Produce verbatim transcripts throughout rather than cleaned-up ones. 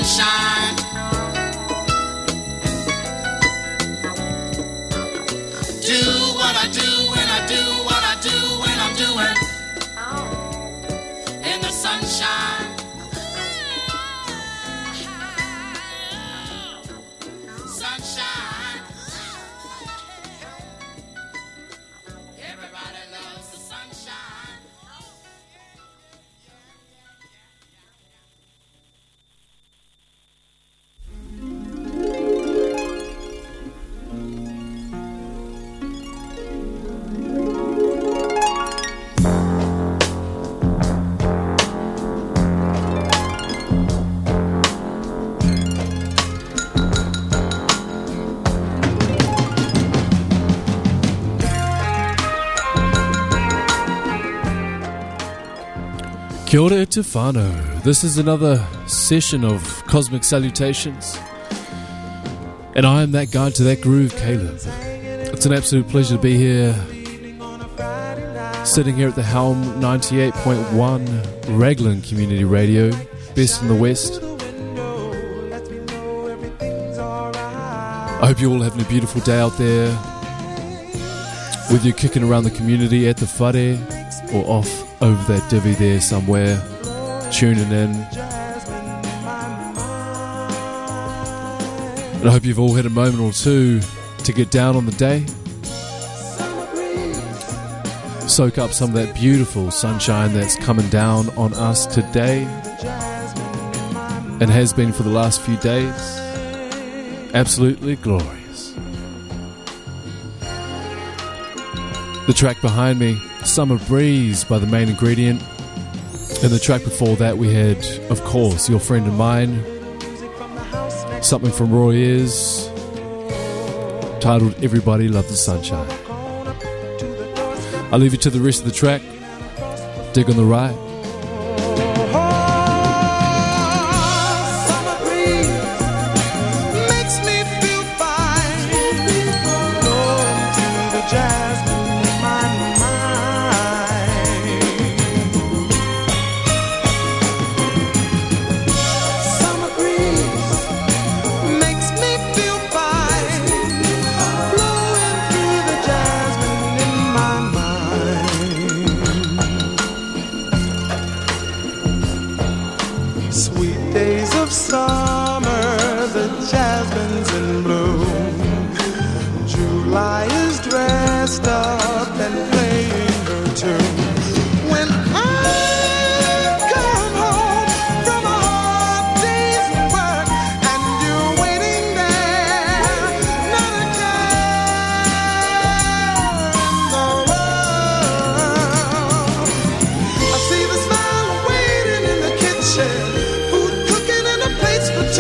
sunshine. Do what I do when I do what I do when I'm doing in the sunshine. Sunshine. Everybody loves the sunshine. Kia ora e te whānau. This is another session of Cosmic Salutations. And I am that guide to that groove, Caleb. It's an absolute pleasure to be here, sitting here at the Helm ninety-eight point one Raglan Community Radio, best in the West. I hope you're all having a beautiful day out there, whether you're kicking around the community at the whare or off over that divvy there somewhere, tuning in. And I hope you've all had a moment or two to get down on the day, soak up some of that beautiful sunshine that's coming down on us today and has been for the last few days. Absolutely glorious. The track behind me, Summer Breeze by The Main Ingredient, and the track before that we had, of course, Your Friend and Mine, something from Roy Ayers, titled Everybody Loves the Sunshine. I'll leave you to the rest of the track. Dig on the right. Food cooking in a place for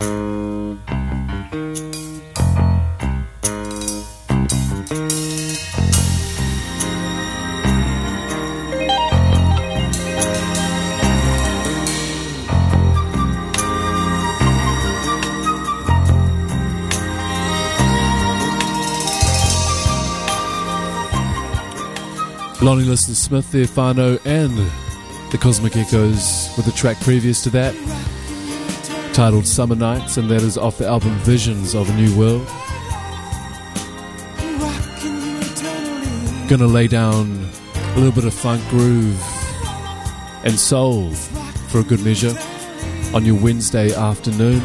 Lonnie Liston Smith there, Fano, and the Cosmic Echoes with the track previous to that, titled Summer Nights, and that is off the album Visions of a New World. Gonna lay down a little bit of funk groove and soul for a good measure on your Wednesday afternoon.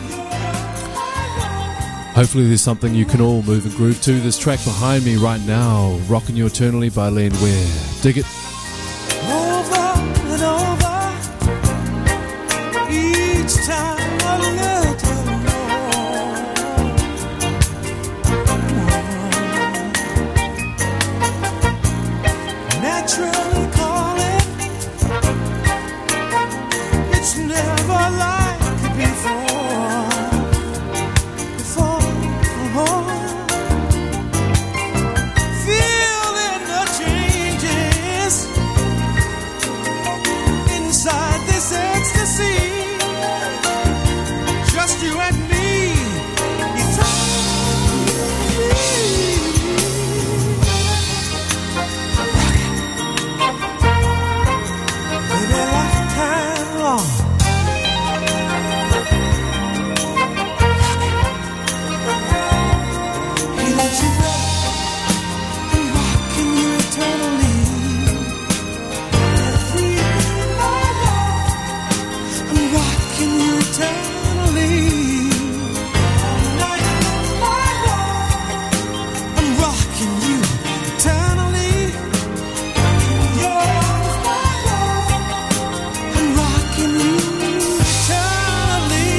Hopefully there's something you can all move and groove to. This track behind me right now, Rockin' You Eternally by Len Ware. Dig it. Over and over, each time a little more. Naturally calling, it's never like it before. Feeling the changes inside this ecstasy, just you and me, eternally. Maybe a lifetime long. He let you know I'm rocking you eternally. Every night I'm rocking you eternally. All night I'm rocking you eternally. Your arms, my love, I'm rocking you eternally.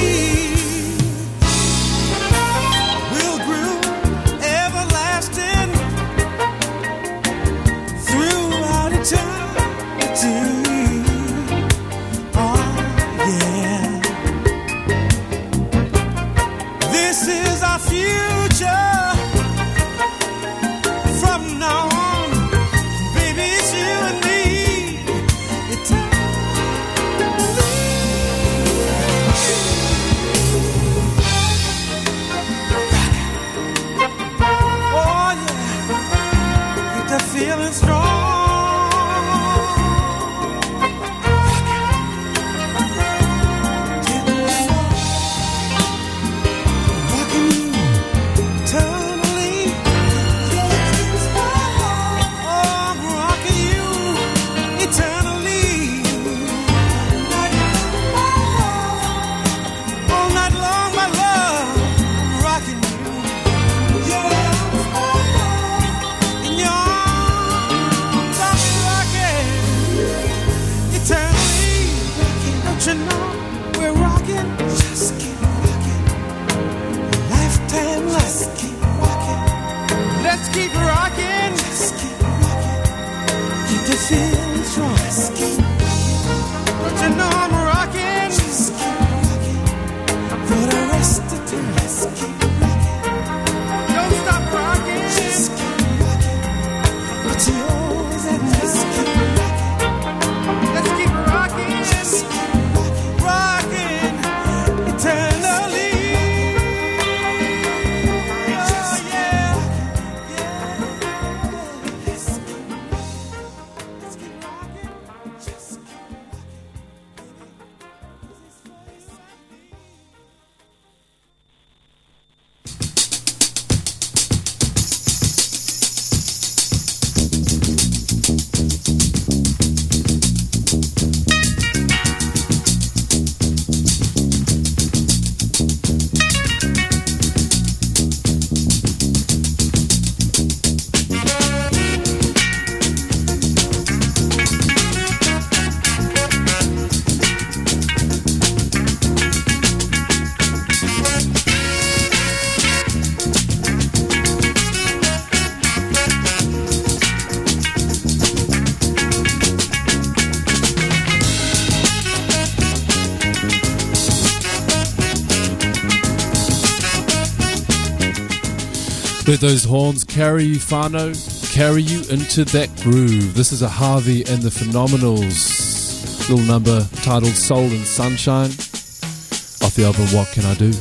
We'll groove everlasting throughout eternity. Oh yeah, this is our future. From now on, baby, it's you and me, oh yeah, get that feeling strong. Get me strong. Rocking you eternally. Oh, I'm rocking you eternally. All night long, my love, I'm rocking you. Your arms, my love, in your arms, I'm rocking eternally. Don't you know we're rocking? Just keep rocking. Lifetime, let's keep rocking. Let's keep rocking. Just keep rocking. Keep the feeling strong. Let's keep rocking. Don't you know I'm rocking? Just keep rocking. For the rest of time, let's keep rocking. Don't stop rocking. Just keep rocking. But you always at let's keep rocking. Let's keep rocking. Just keep rocking. Rocking eternally. Oh yeah. Yeah. Let those horns carry you, whānau, carry you into that groove. This is a Harvey and the Phenomenals little number titled Soul and Sunshine off the album What Can I Do?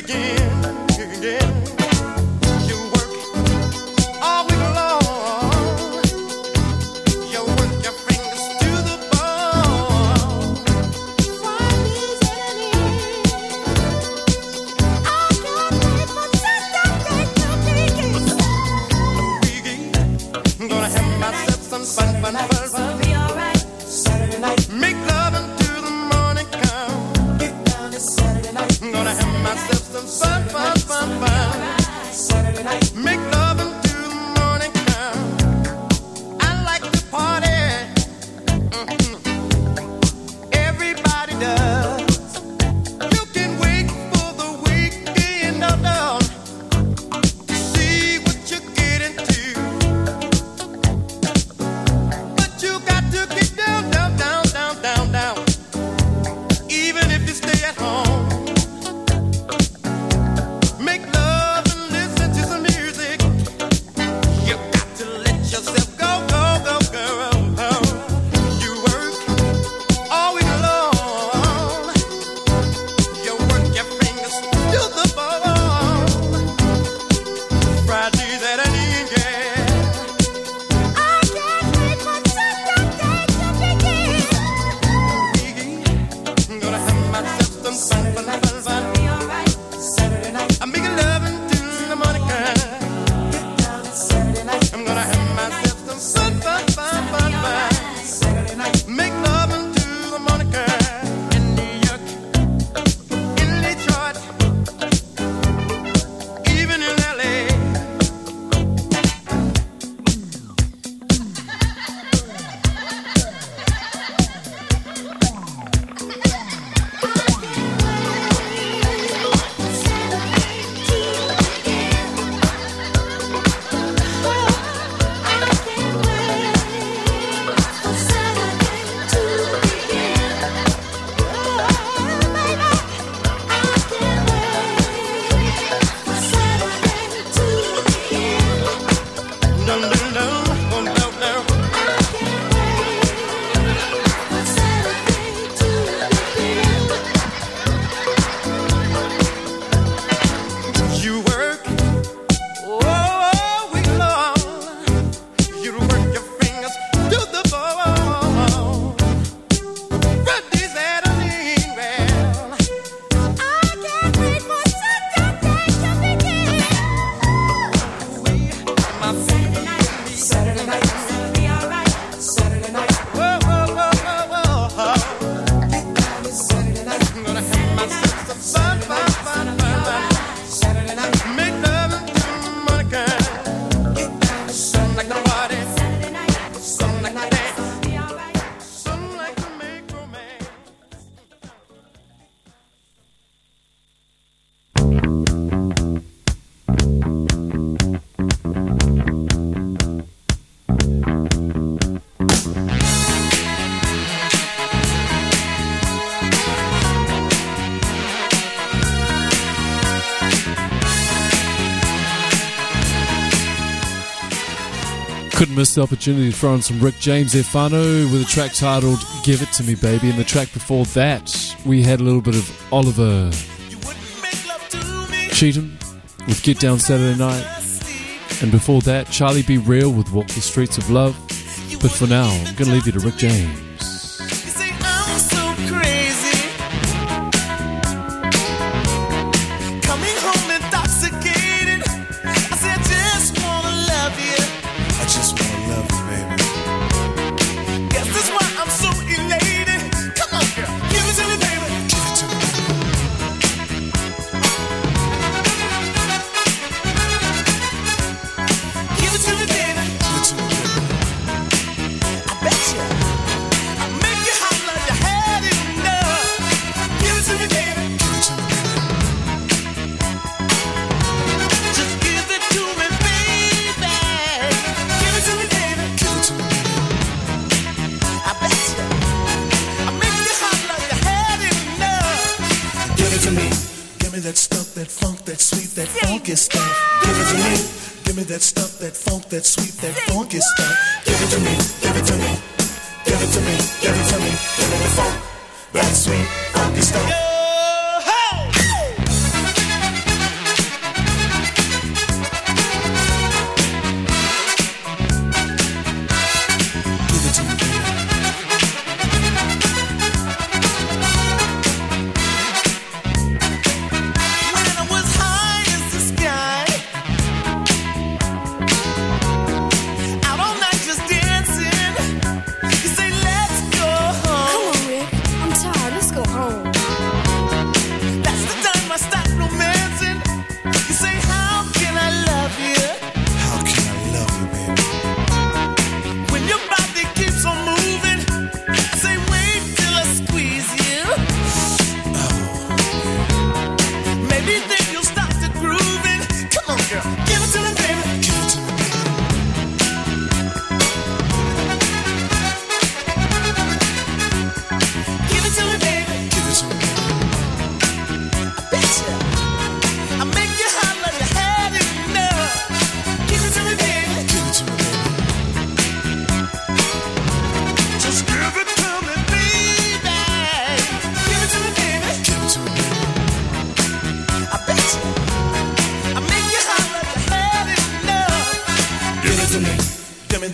Couldn't miss the opportunity to throw in some Rick James Efano with a track titled Give It To Me Baby. And the track before that, we had a little bit of Oliver Cheatham with Get Down Saturday Night. And before that, Charlie Be Real with Walk the Streets of Love. But for now, I'm going to leave you to Rick James. That sweet, that funky stuff. Give it to me, give it to me, give it to me, give it to me, give me the funk, that sweet, funky stuff.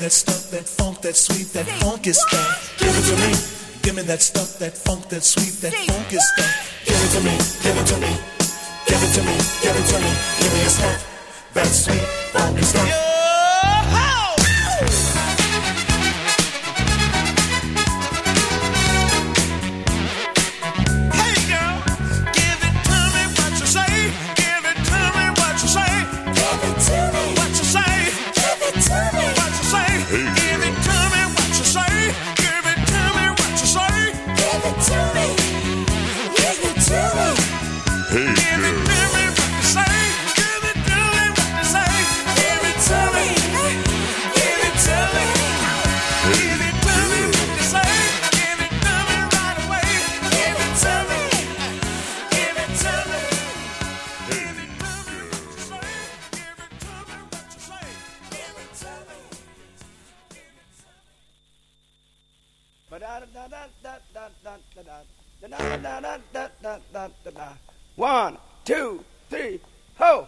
that stuff, that funk, that sweet, that funk is that. Give it to me. Give me that stuff, that funk, that sweet, that funk is that. Give it to me. Give it to me. Give it to me. Give it to me. Give me a stuff, that sweet, funk is that. One, two, three, ho!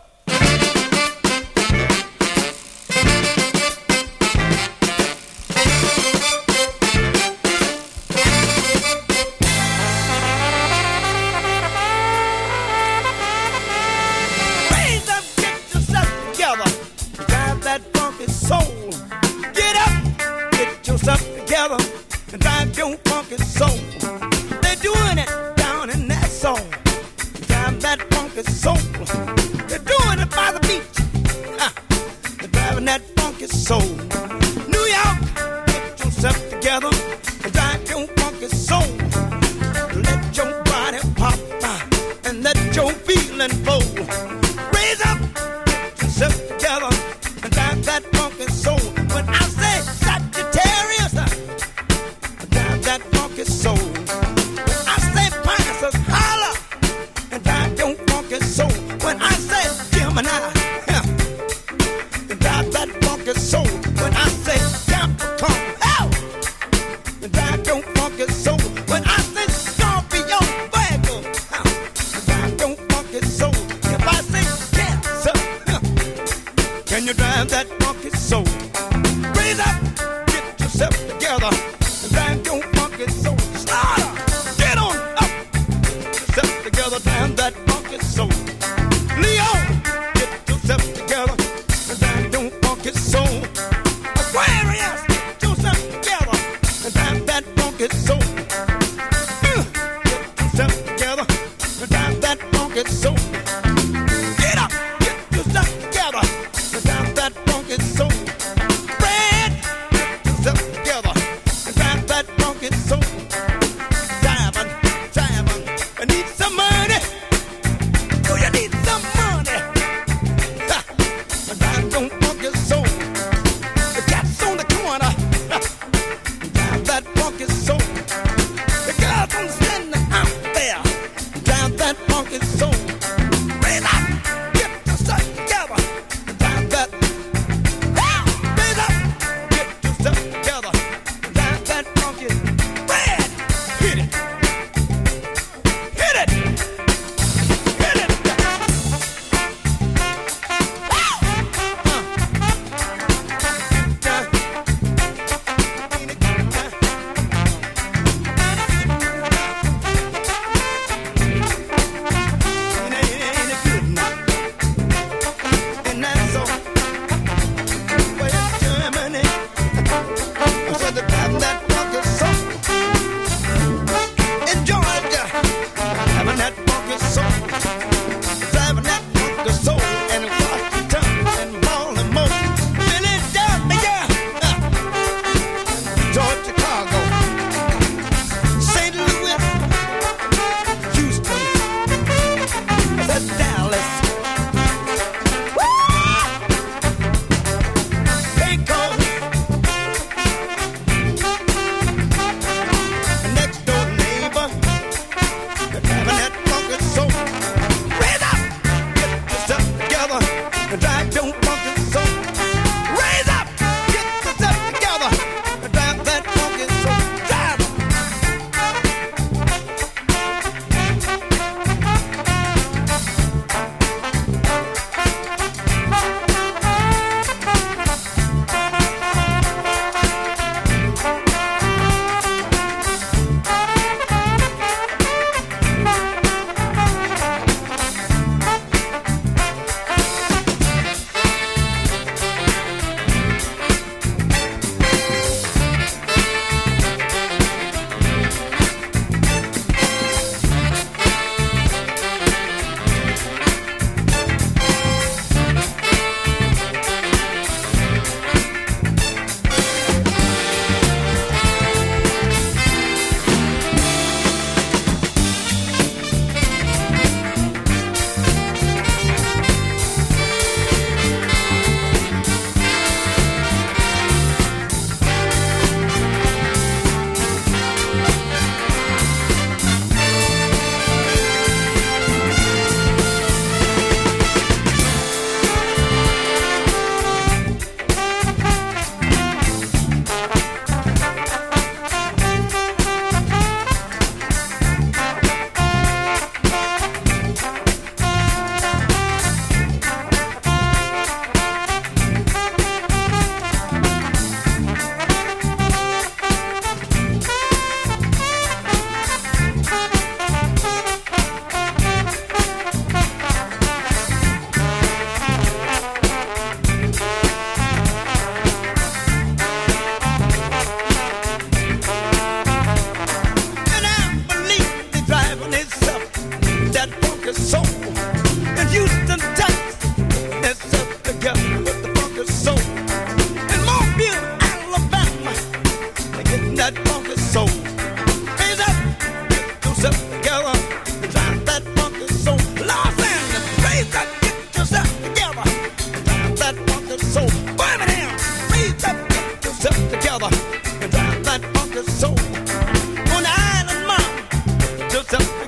Raise up, get yourself together, drive that funky soul. Get up, get yourself together, and drive your funky soul. They're doing it down in that soul. Drive that funky soul. They're doing it by the beach. Ha. They're driving that funky soul. New York, get yourself together and drive your funky soul. Let your body pop uh, and let your feeling flow. Raise up, get yourself together and drive that funky soul. When I say Sagittarius, uh, drive that funky soul. When I say Pisces, holla and drive your funky soul. When I say Gemini, yeah, and drive that funky soul. When I say Capricorn, hell, and drive your funky soul. When I say Scorpio, Virgo, huh, and drive your funky soul. If I say Cancer, huh, can you drive that funky soul? Raise up, get yourself together, and drive your funky soul. Slaughter, get on up, get yourself together, drive that funky soul. Leo, get yourself together, and drive your funky soul. Aquarius, get yourself together, and drive that funky soul. Uh, Get yourself together, and drive that funky soul. Get up, get yourself together, and drive that funky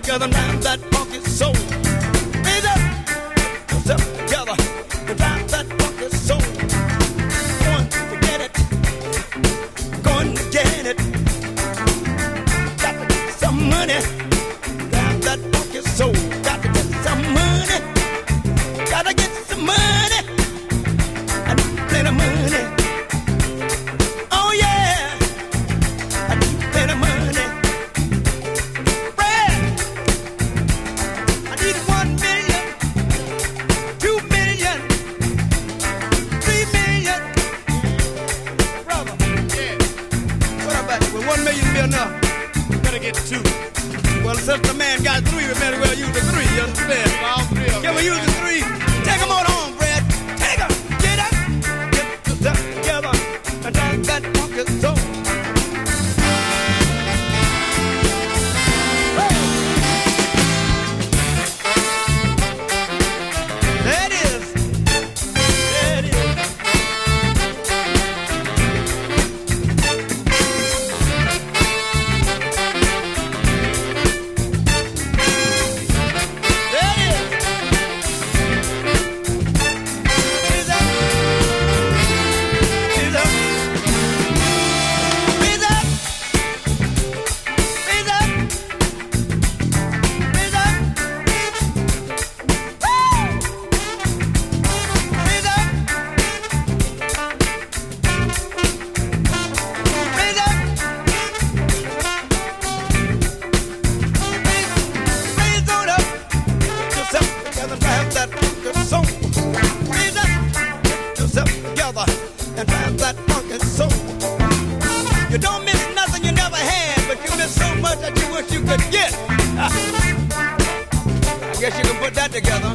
together and drive that funky soul. Raise up yourself together and drive that funky soul. Going to get it, going to get it. Got to get some money, drive that funky soul. Got to get some money, got to get some money, I need plenty of money. Oh yeah, I need plenty of money. Brad, I need one million, two million, three million. Brother, yeah. What about it? Will one million be enough? We better get two. Well, since the man got three, we better well use the three. You understand? All three of them. Can we use the three? Take them on home, Brad. Take them. Get up. Get yourself together and drive that funky soul. There it is. There it is. There it is. Raise up. Raise up. Raise up. Raise up. Raise up. Woo! Raise up. Raise up. Raise on up. Yourself together and drive that funky soul. Raise up. Yourself together and drive that funky soul. You don't miss nothing you never had, but you miss so much that you wish you could get. I guess you can put that together.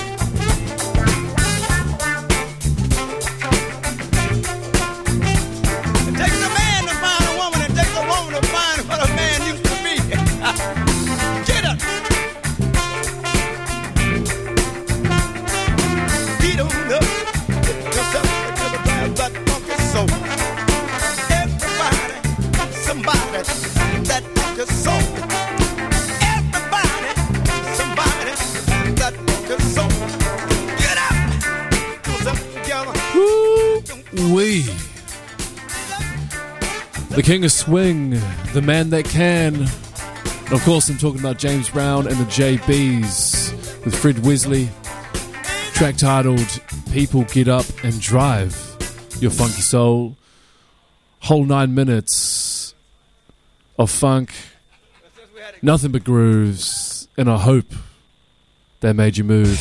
It takes a man to find a woman, it takes a woman to find what a man used to be. Get up. Get on up. Get yourself together, drive that funky soul. Everybody, somebody, that funky soul. Everybody, somebody, that funky soul. Get up. Get yourself together. Woo-wee. The king of swing, the man that can. And of course, I'm talking about James Brown and the J Bs with Fred Wesley. Track titled People Get Up and Drive Your Funky Soul. Whole nine minutes of funk, nothing but grooves, and I hope that made you move.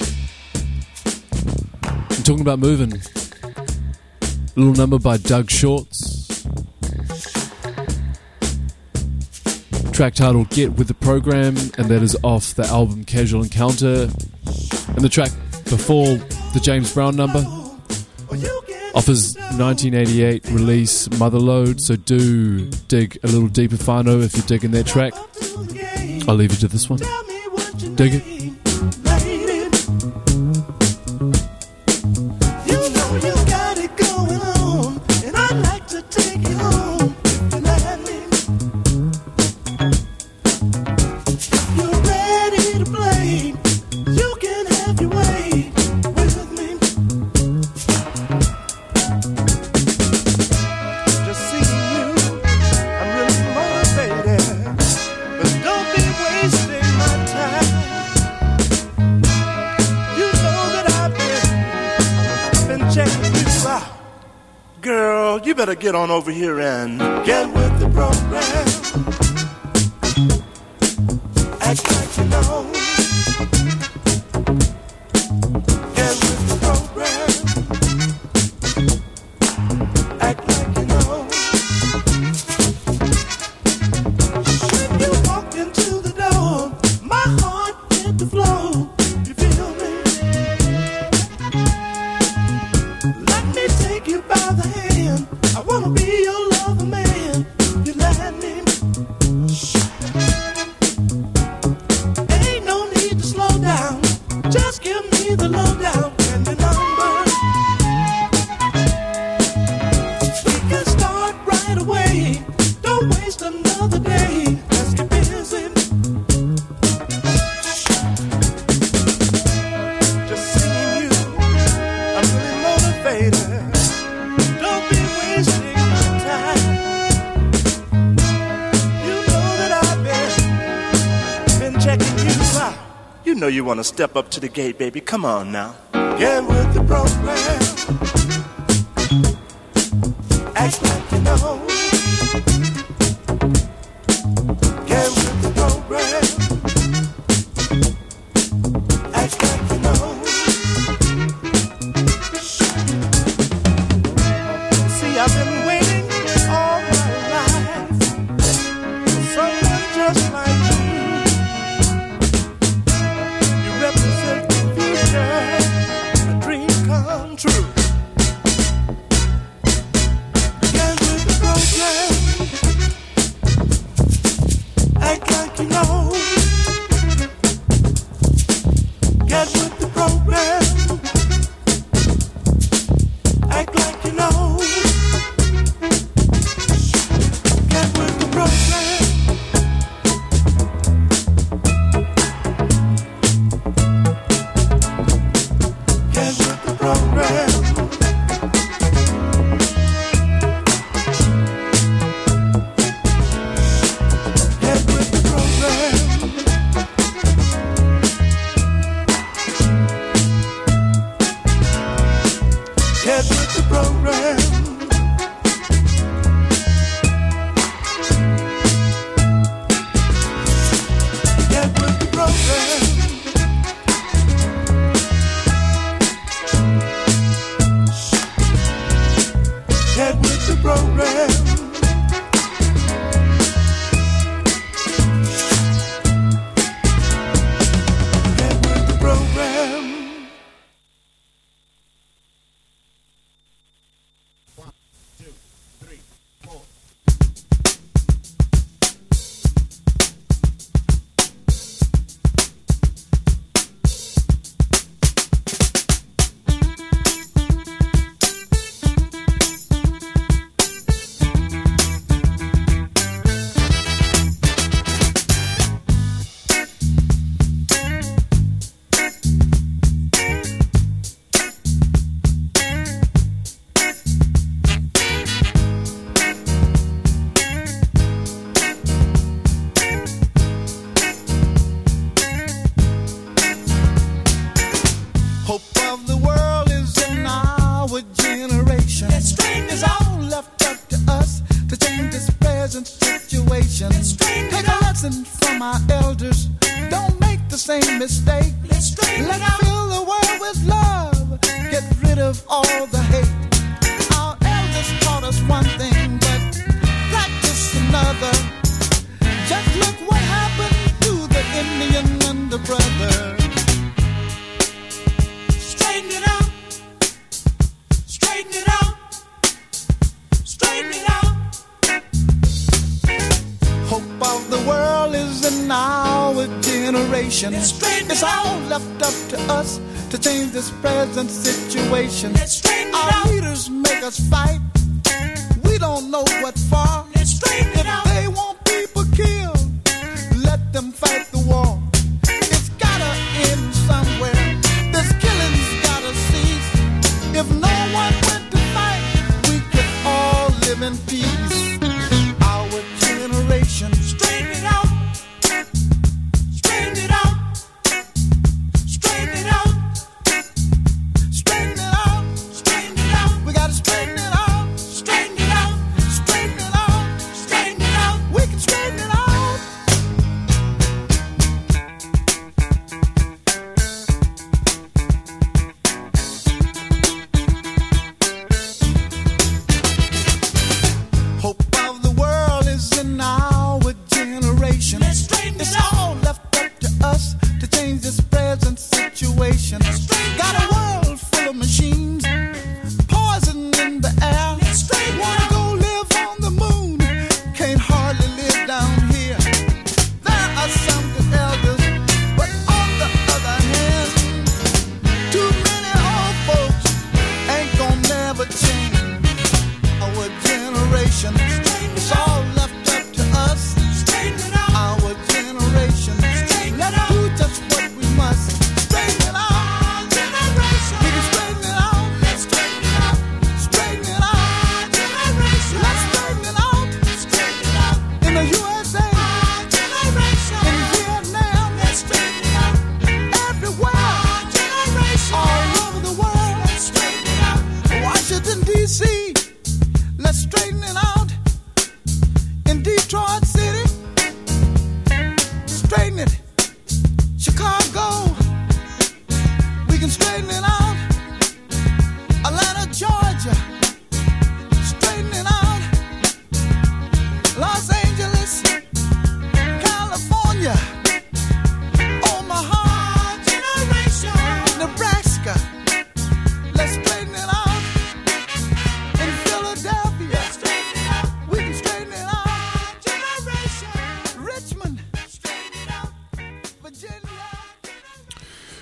I'm talking about moving. A little number by Doug Shorts. Track titled Get With The Program, and that is off the album Casual Encounter. And the track before the James Brown number off his nineteen eighty-eight release Motherload, so do dig a little deeper, Fano, if you're digging that track. I'll leave you to this one. Dig it. You better get on over here and get with the program. Act like you know. Get with the program. Act like you know. When you walk into the door, my heart hit the floor. You feel me? Let me take you by the hand. I wanna be your lover man. You let me. Ain't no need to slow down. checking you out. You know you want to step up to the gate, baby. Come on now. Get with the program. Act like you know. Get with the program. Act like you know. See, I've been waiting all my life for someone just like you. You represent the future, a dream come true. Get with the program. Act like you know. Get with the program. Act like you know. Get with the program. Get with the program. Get with the program. Get with the program. Get with the program. Get with the program. Get with the program. Hope of the world is in our generation. Strength is all left up to us to change this present situation. Take a lesson from our elders. Don't make the same mistake. Let's fill the world with love. Get rid of all the hate. Our elders taught us one thing, but practice another. Just look what happened to the Indian and the brother. Straighten it out. Straighten it out. Straighten it out. Hope of the world is in our generation. It's all left up to us to change this present situation. Let's straighten it Our out. leaders make us fight. We don't know what for. Let's straighten If it out. they want people killed, let them fight the war. It's gotta end somewhere. This killing's gotta cease. If no one went to fight, we could all live in peace. Our generation. Straighten it out. Straighten it out. Straighten it out. Straighten it out. Straighten it out. We gotta straighten it out. Straighten it out. Straighten it out. Straighten it out.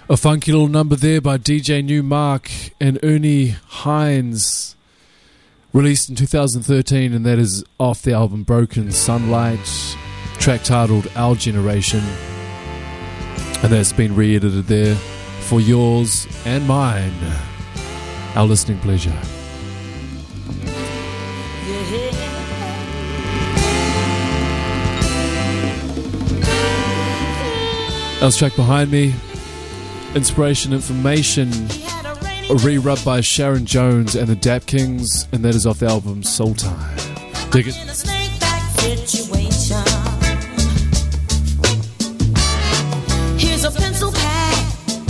A funky little number there by D J Newmark and Ernie Hines, released in two thousand thirteen, and that is off the album Broken Sunlight, track titled Our Generation, and that's been re-edited there for yours and mine, our listening pleasure. That was track behind me, Inspiration Information, a re-rub by Sharon Jones and the Dap Kings, and that is off the album Soul Time. Dig it. Here's a pencil pad.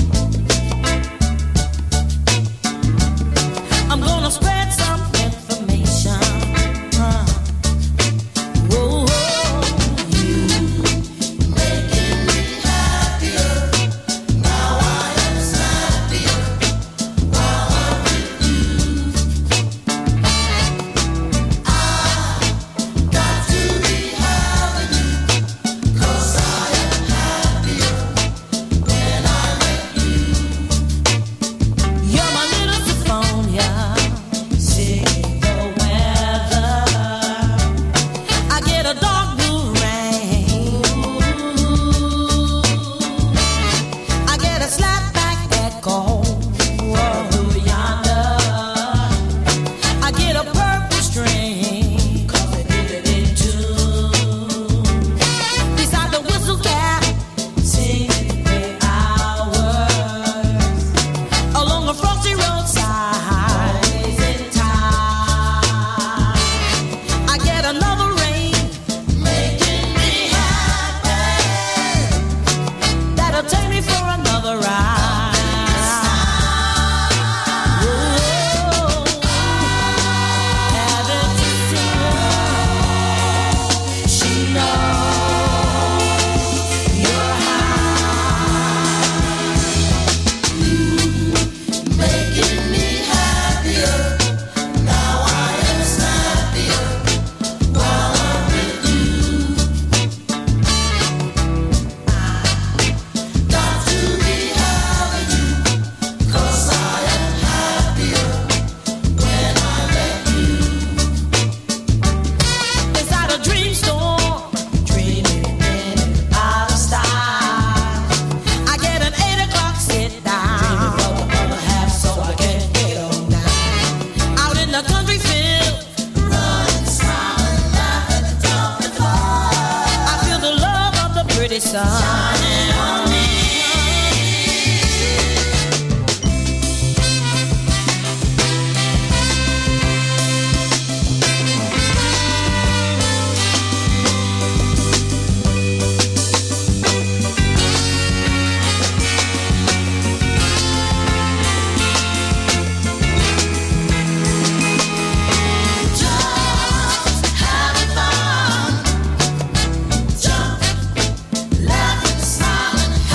I'm gonna spread some information. Uh. Whoa, whoa, you making me happier. Now I am snappier. While I'm with you, I got to be having you, 'cause I am happier when I'm with you. You're my little Symphonia, sing the weather. I get a dark blue rain. I get a slapback echo over yonder. I get a purple string, 'cause they did it in tune. Beside the whistle cap, singing the hours. Along a frosty roadside, always in time. I get another rain, making me happy. That'll take me for another ride. Whoa, haven't you seen her? She knows you're high. Making me happier. Now I am snappier while I'm with you. Got to be having you, 'cause I am happier when I'm with you. Inside a dream storm, dreaming in out of style. I get an eight o'clock sit down, dreaming for the other half so I can get on down. Out in the country field, running, smiling, laughing, jumping far. I feel the love of the pretty sun shining on me. Just having fun, jumping, laughing, smiling,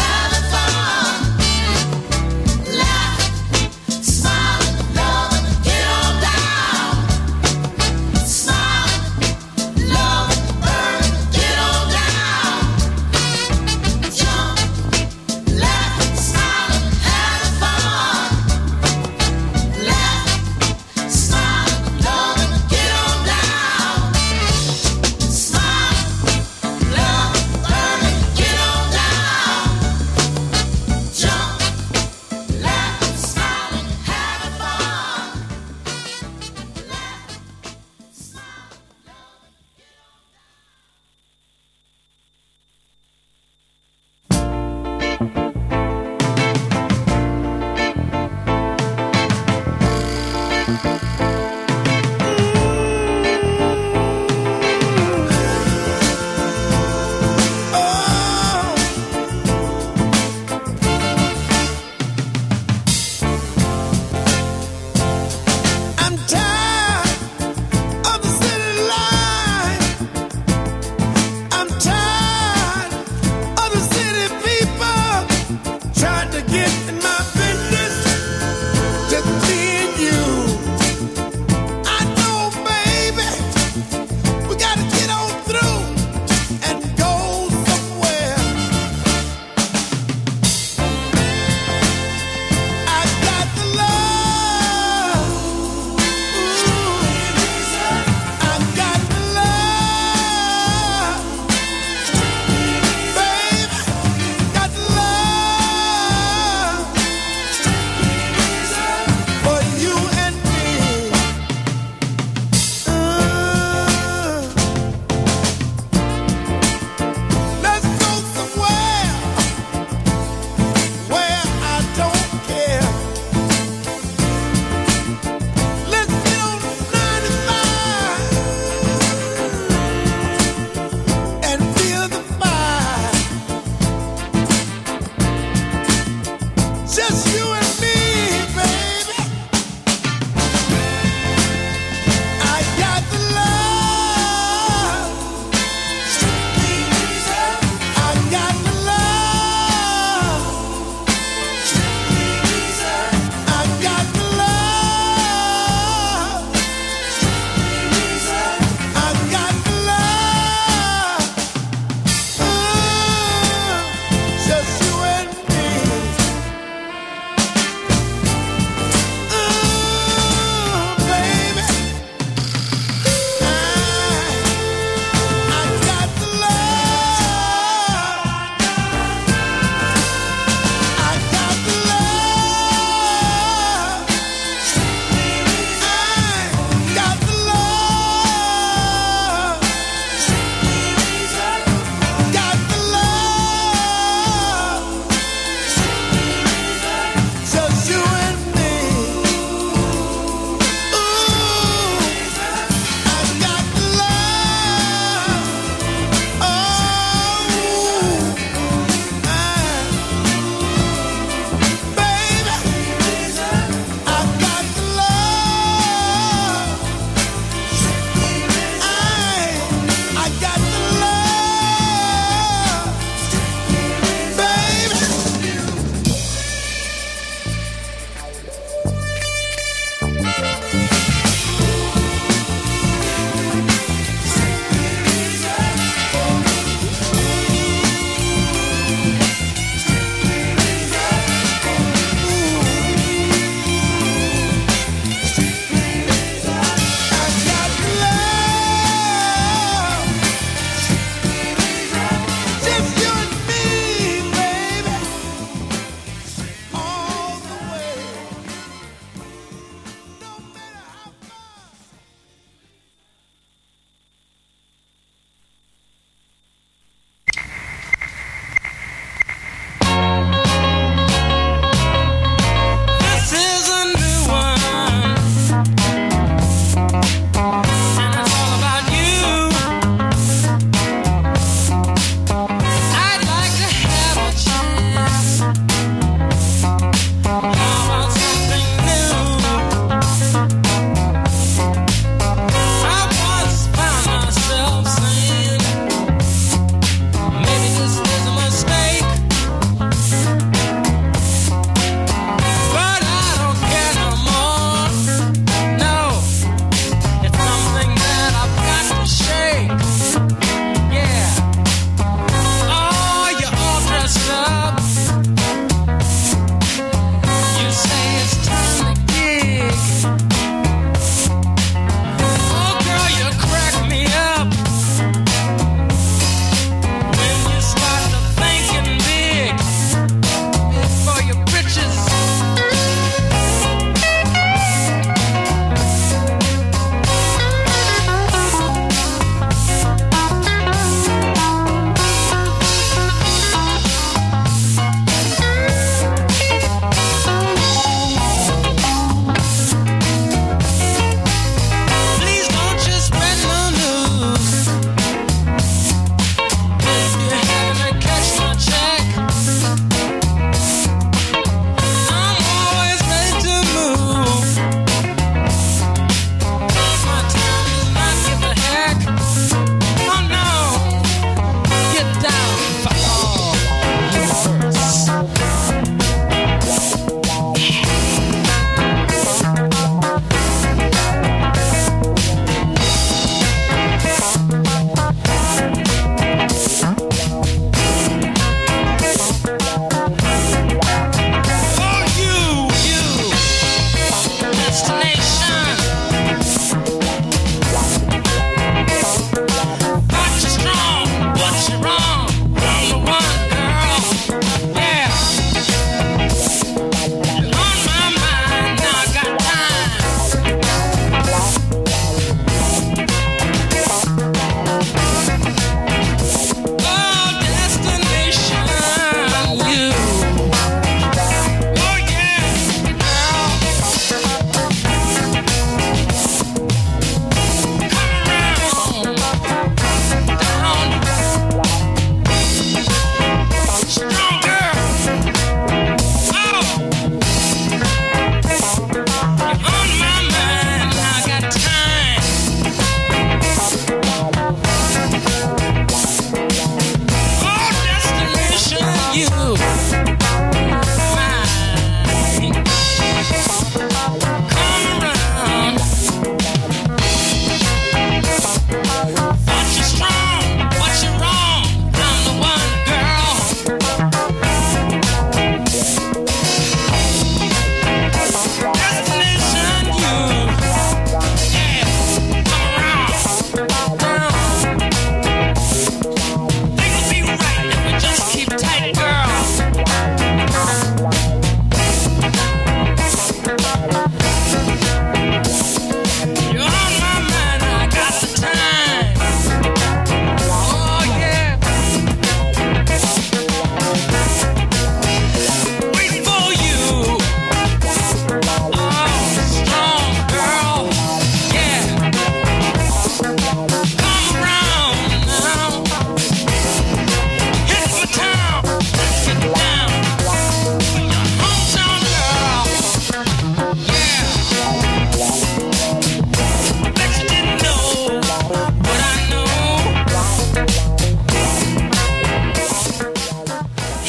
Thought you strong, but you're wrong. I'm the one girl.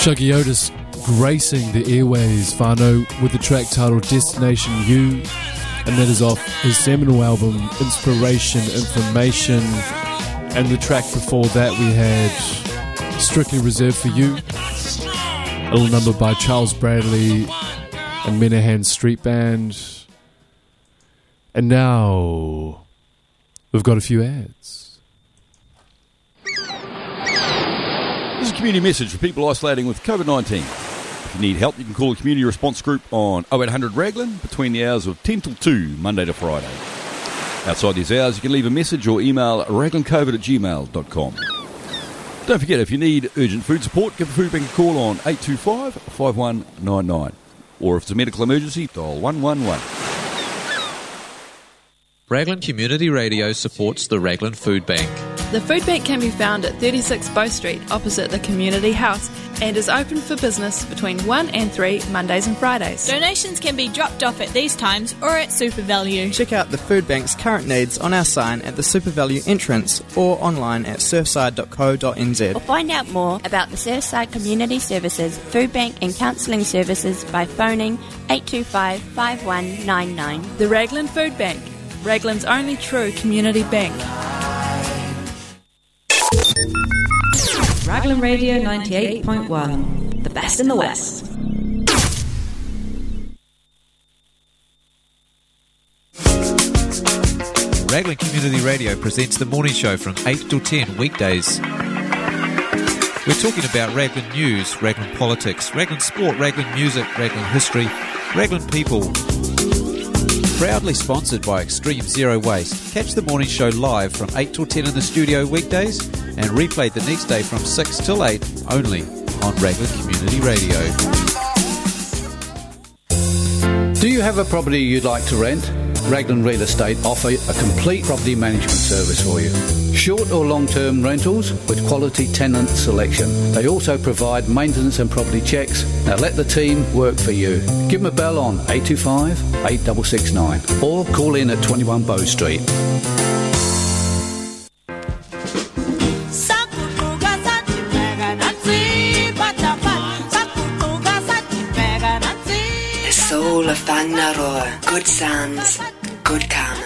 Shuggy Otis gracing the airways, Whānau, with the track titled Destination U, and that is off his seminal album Inspiration Information. And the track before that we had Strictly Reserved for You, a little number by Charles Bradley and Menahan Street Band. And now we've got a few ads. This is a community message for people isolating with COVID nineteen. If you need help, you can call the community response group on oh eight hundred Raglan between the hours of ten till two, Monday to Friday. Outside these hours, you can leave a message or email raglancovid at gmail dot com. Don't forget, if you need urgent food support, give the food bank a call on eight two five, five one nine nine. Or if it's a medical emergency, dial one one one. Raglan Community Radio supports the Raglan Food Bank. The food bank can be found at thirty-six Bow Street, opposite the Community House, and is open for business between one and three, Mondays and Fridays. Donations can be dropped off at these times or at SuperValue. Check out the food bank's current needs on our sign at the SuperValue entrance or online at surfside dot co dot n z. Or find out more about the Surfside Community Services, Food Bank and Counselling Services by phoning eight two five, five one nine nine. The Raglan Food Bank, Raglan's only true community bank. Raglan Radio ninety-eight point one, the best in the West. Raglan Community Radio presents the morning show from eight till ten weekdays. We're talking about Raglan news, Raglan politics, Raglan sport, Raglan music, Raglan history, Raglan people. Proudly sponsored by Extreme Zero Waste. Catch the morning show live from eight till ten in the studio weekdays and replayed the next day from six till eight only on Raglan Community Radio. Do you have a property you'd like to rent? Raglan Real Estate offer a complete property management service for you. Short or long-term rentals with quality tenant selection. They also provide maintenance and property checks. Now let the team work for you. Give them a bell on eight two five, eight six six nine or call in at twenty-one Bow Street. The soul of Bangaroa. Good sounds, good karma.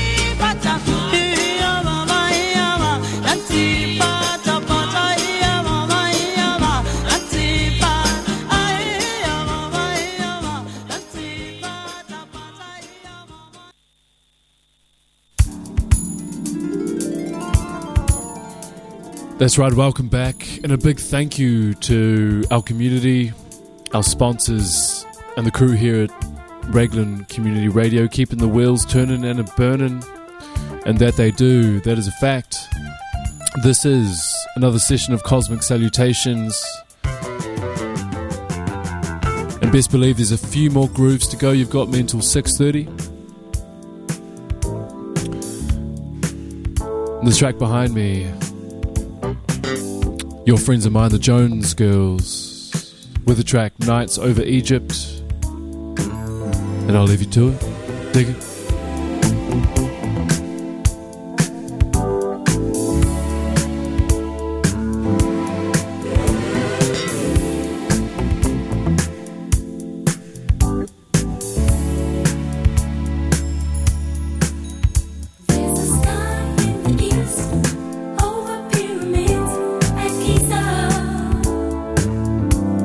That's right, welcome back, and a big thank you to our community, our sponsors, and the crew here at Raglan Community Radio, keeping the wheels turning and a burning, and that they do, that is a fact. This is another session of Cosmic Salutations, and best believe there's a few more grooves to go. You've got me until six thirty. The track behind me, your friends of mine, the Jones Girls, with the track Nights Over Egypt. And I'll leave you to it. Dig it.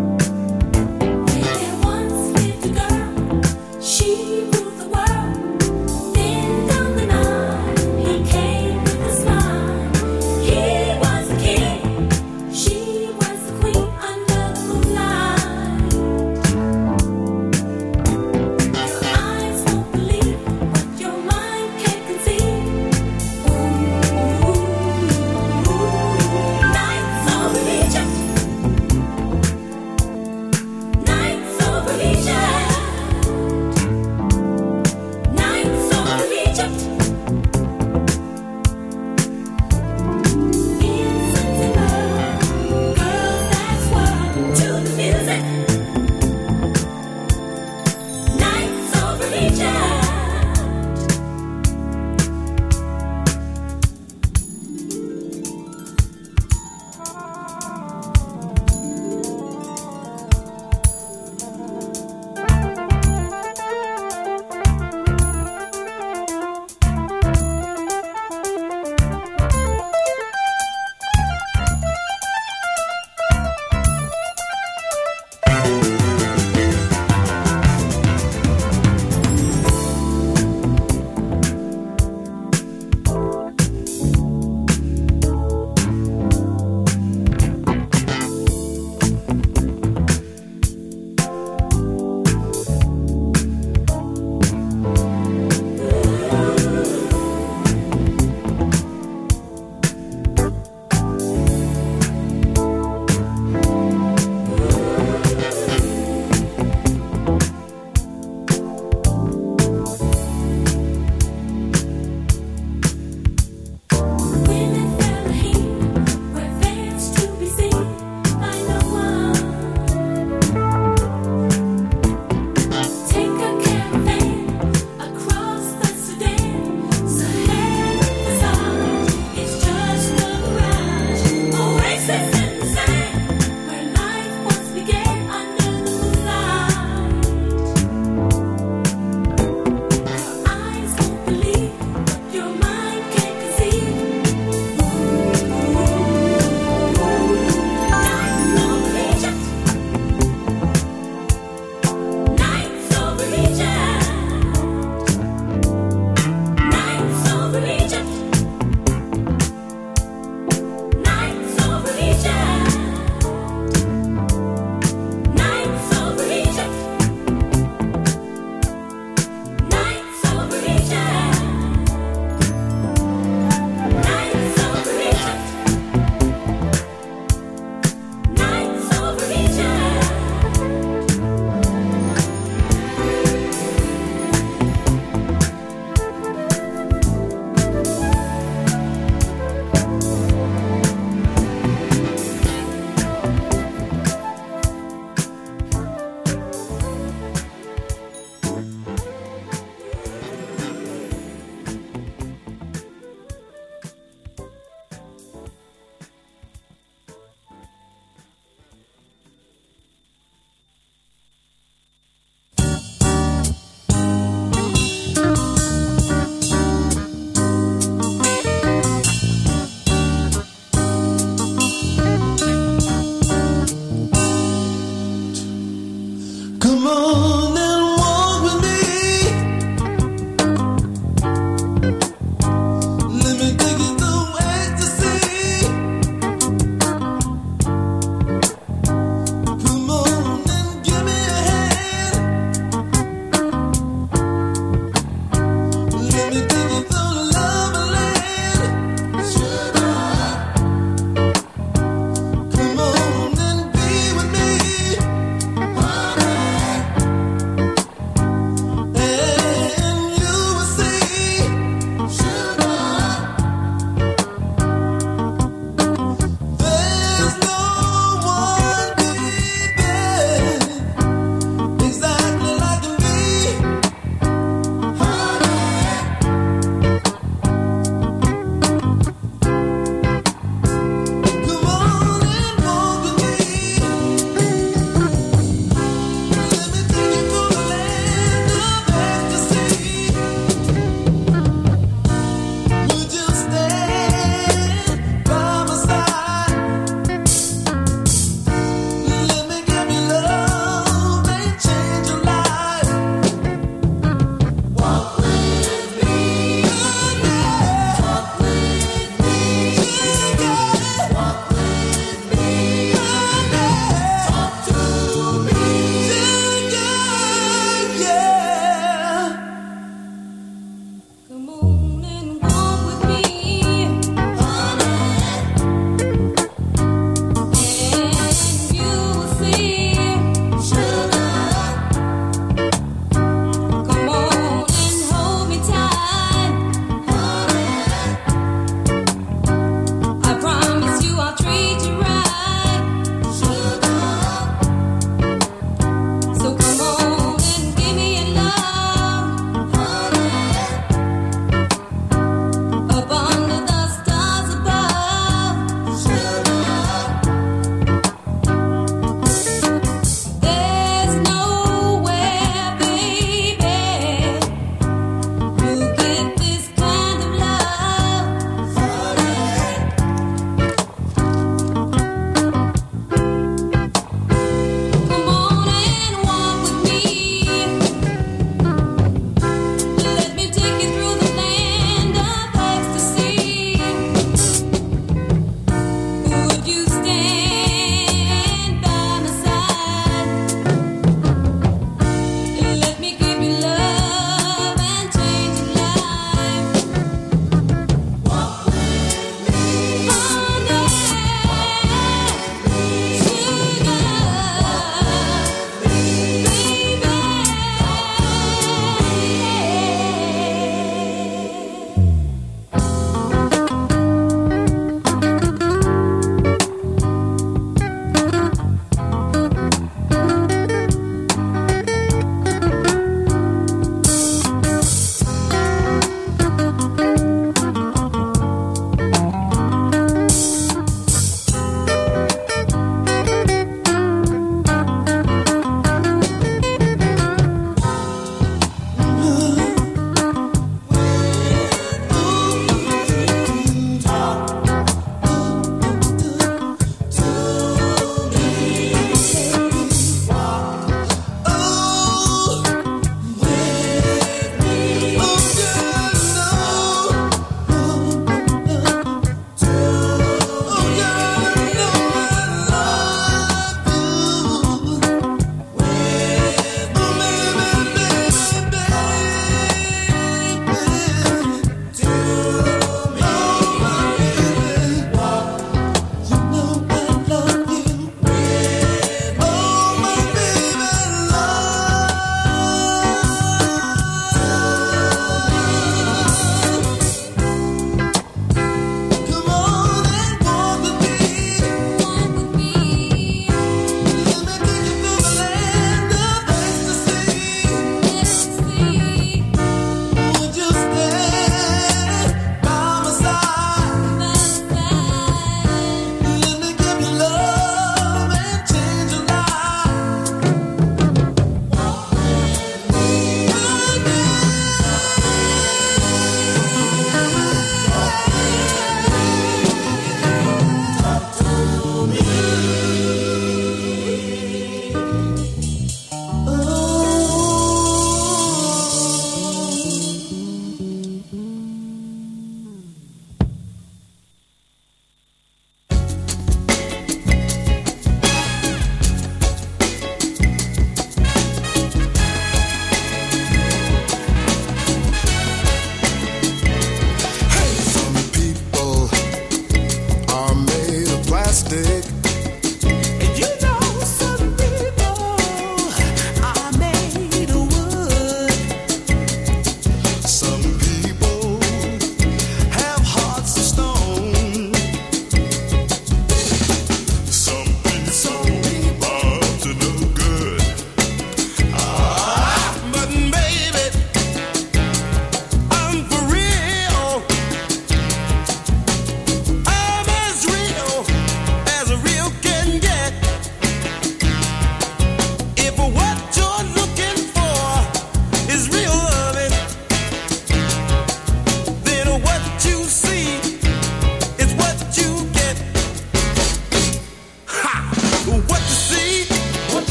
She ruled the world.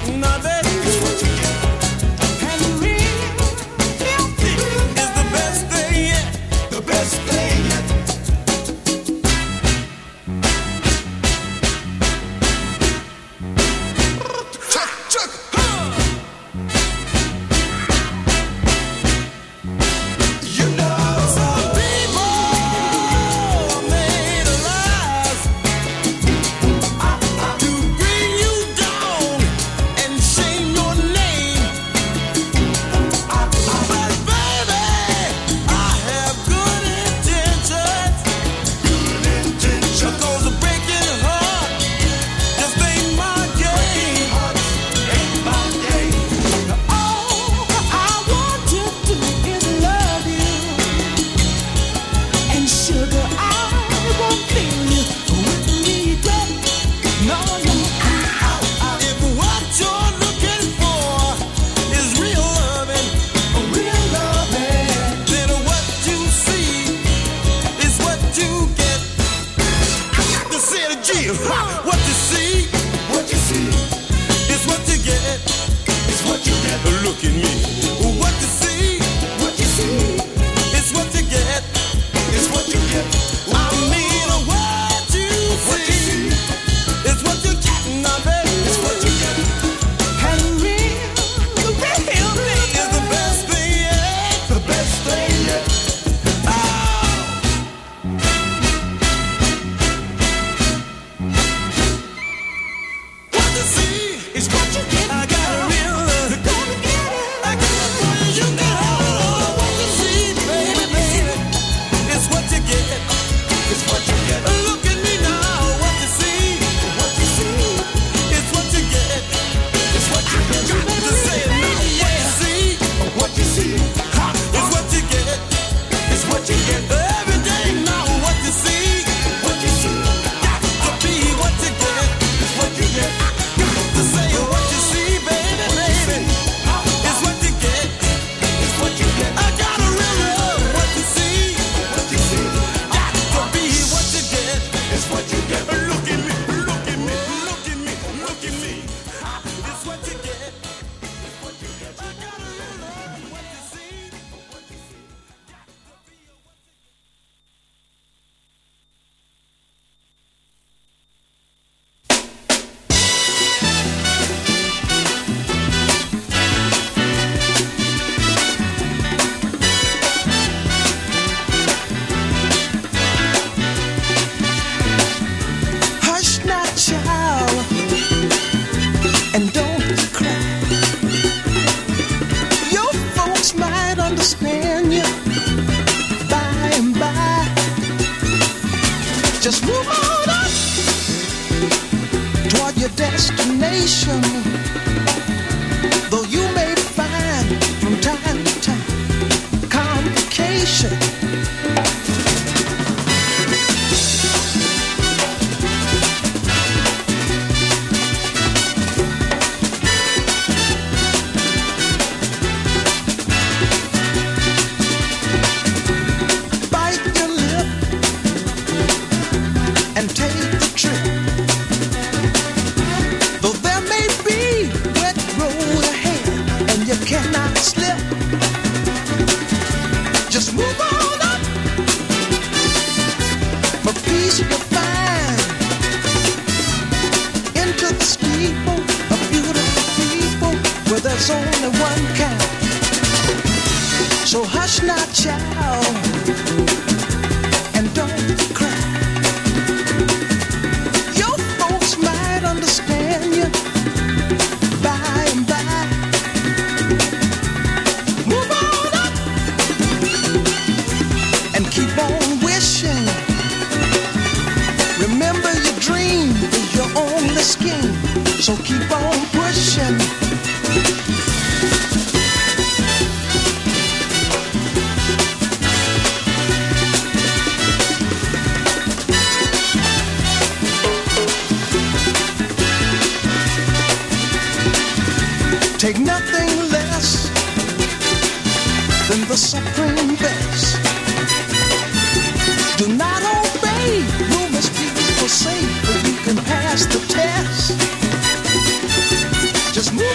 getting, now, baby, is what you get. And real healthy is the best thing yet. The best thing yet. Chuck, chuck, huh. You know, some people are made alive to bring you down and shame your name. But baby, I have good intentions. Good intentions. Because a breaking heart just ain't my game. Ain't my game. All I want to do is love you. And sugar, I won't feel you with regret. No, no. If what you're looking for is real loving, real loving, then what you see is what you get. I got to say it again. Ha! What you see, what you see is what you get. Is what you get. Look at me. What you see, what you see is what you get. Is what you get. I mean, what you see is what you get, now, baby. Is what you get. And real, real thing is the best thing yet. The best thing yet. Ah. What you see is what you get. I got a real love. You're gonna get it. I got a real, you got it. What you see, baby, baby, is what you get. It's what you get. Look at me now. What you see, what you see, is what you get. It's what you get. To say it now. What you see, what you see, ha, is what you get. It's what you get. Every day now. What you see, what you see, got to be what you get. It's what you get. To say what you see, baby, baby, is what you get. It's what you get. I got a real love. What you see, what you see, got to be what you get. It's what you get. Look at me, look at me, look at me, look at me. It's what you get. It's what you get. I got a real love. What you see, what you see, got to be what you get. Hush now, child, and don't cry. Your folks might understand you by and by. Just move on up toward your destination. Though you may find from time to time complication. Bite your lip and take the trip. Though there may be wet road ahead and you cannot slip, just move on up. For peace you'll find into the steeple of beautiful people where there's only one kind. So hush now, child, and don't cry. Your folks might understand you by and by. Move on up and keep on wishing. Remember, your dream is your only scheme, so keep on pushing. Take nothing less than the supreme best. Do not obey rumors people say, but you can pass the test. Just move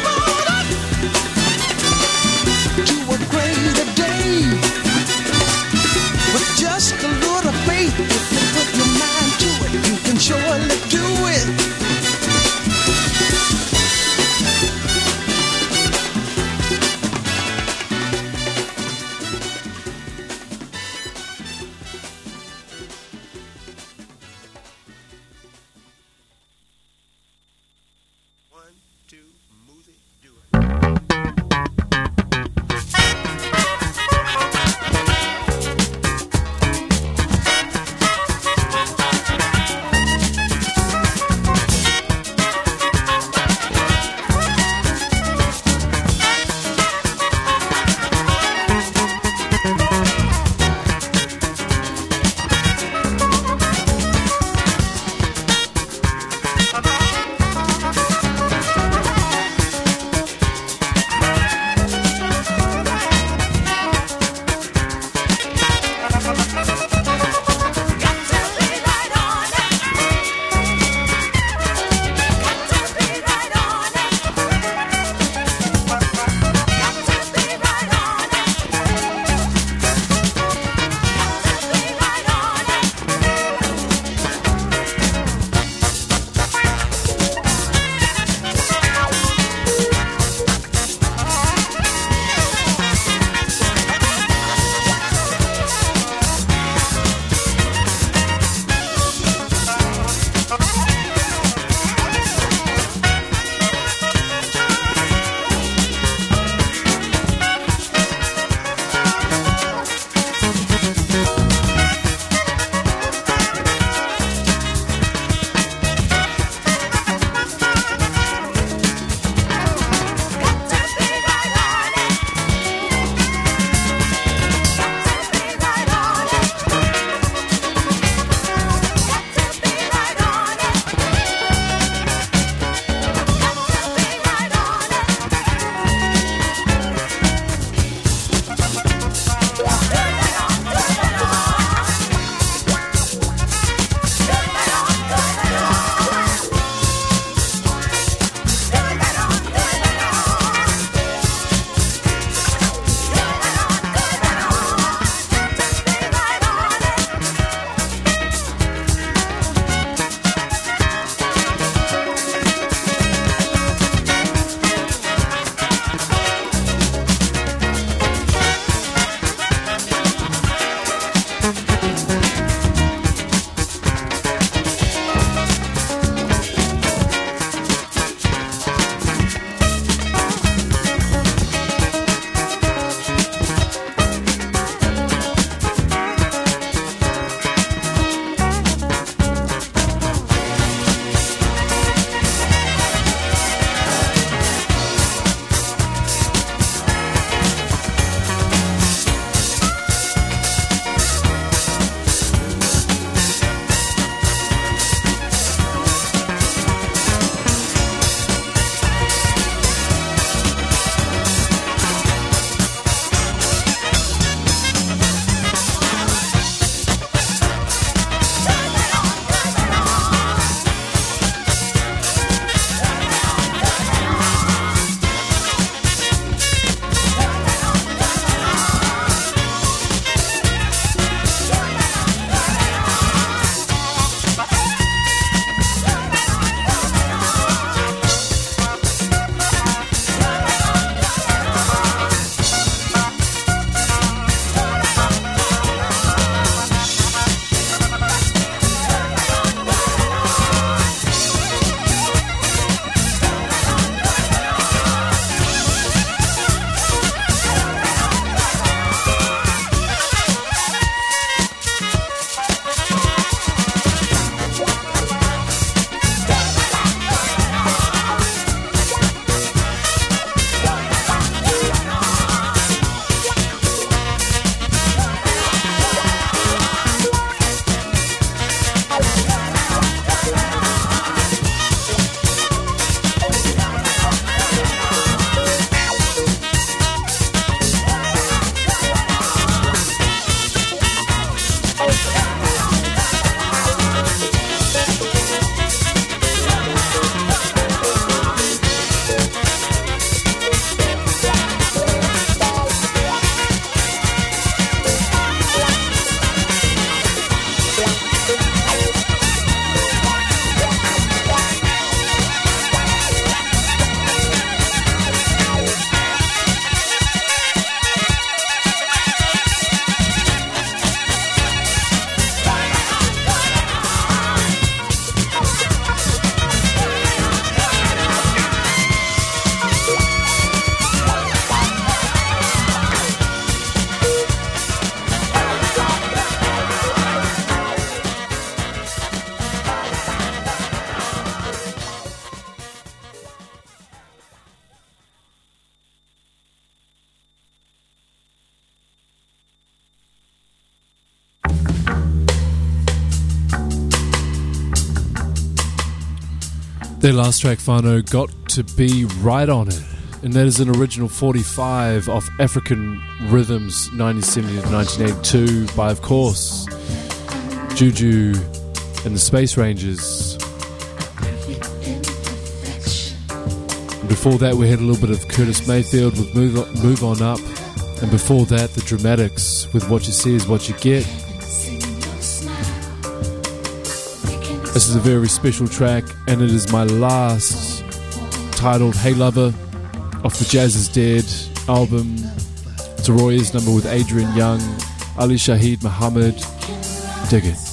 Their last track, Whānau, got to be right on it. And that is an original forty-five off African Rhythms nineteen seventy to nineteen eighty-two by, of course, Juju and the Space Rangers. And before that, we had a little bit of Curtis Mayfield with Move On, Move On Up. And before that, the Dramatics with What You See Is What You Get. This is a very special track, and it is my last, titled Hey Lover, off the Jazz Is Dead album. It's a Roy Ayers number with Adrian Young, Ali Shaheed Muhammad. Dig it.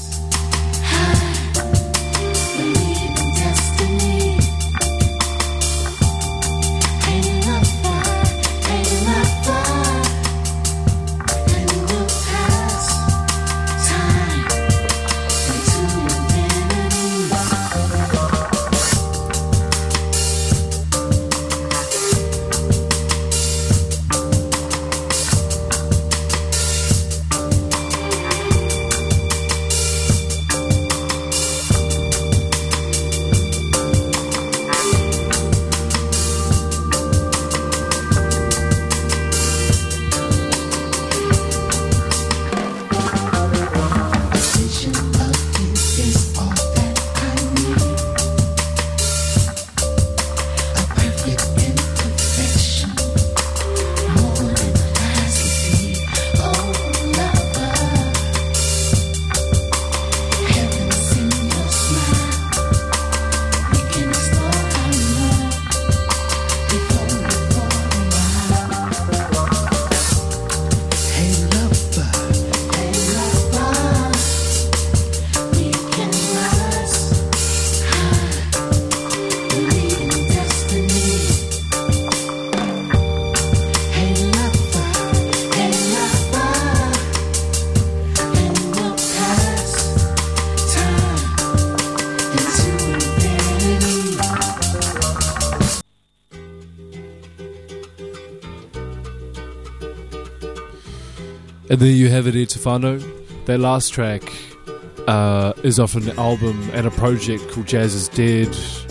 And there you have it, E Te Whānau. Their last track uh, is off an album and a project called Jazz Is Dead.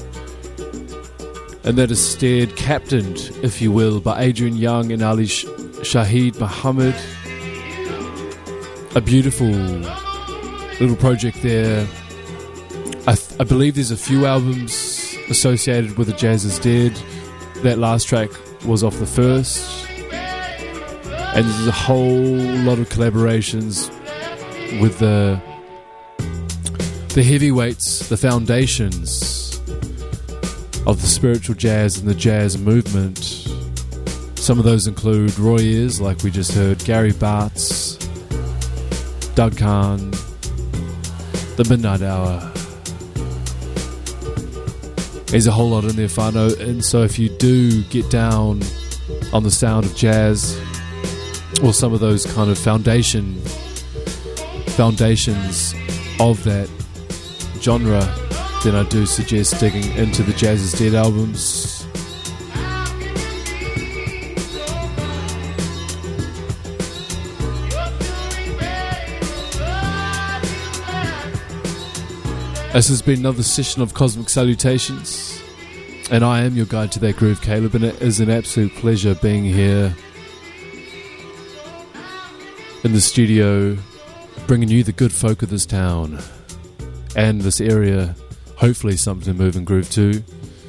And that is steered, captained, if you will, by Adrian Young and Ali Sh- Shaheed Muhammad. A beautiful little project there. I, th- I believe there's a few albums associated with the Jazz Is Dead. That last track was off the first. And there's a whole lot of collaborations with the the heavyweights, the foundations of the spiritual jazz and the jazz movement. Some of those include Roy Ayers, like we just heard, Gary Bartz, Doug Kahn, The Midnight Hour. There's a whole lot in there, Whānau, and so if you do get down on the sound of jazz, or some of those kind of foundation foundations of that genre, then I do suggest digging into the Jazz Is Dead albums. This has been another session of Cosmic Salutations, and I am your guide to that groove, Caleb, and it is an absolute pleasure being here in the studio, bringing you the good folk of this town and this area, hopefully something to move and groove to.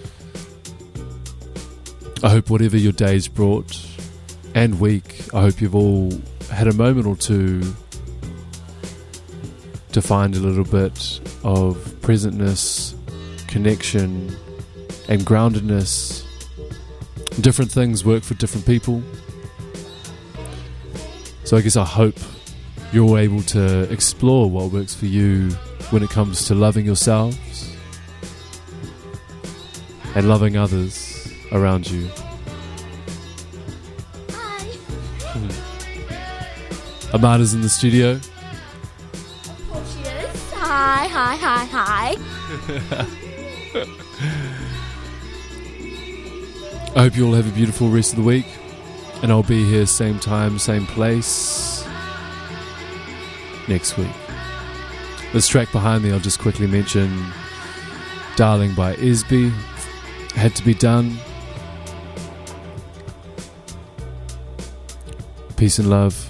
I hope whatever your day's brought and week, I hope you've all had a moment or two to find a little bit of presentness, connection and groundedness. Different things work for different people. So I guess I hope you're able to explore what works for you when it comes to loving yourselves and loving others around you. Hi. Hmm. Amada's in the studio. Of course she is. Hi, hi, hi, hi. I hope you all have a beautiful rest of the week. And I'll be here same time, same place next week. This track behind me, I'll just quickly mention, Darling by Isby. Had to be done. Peace and love.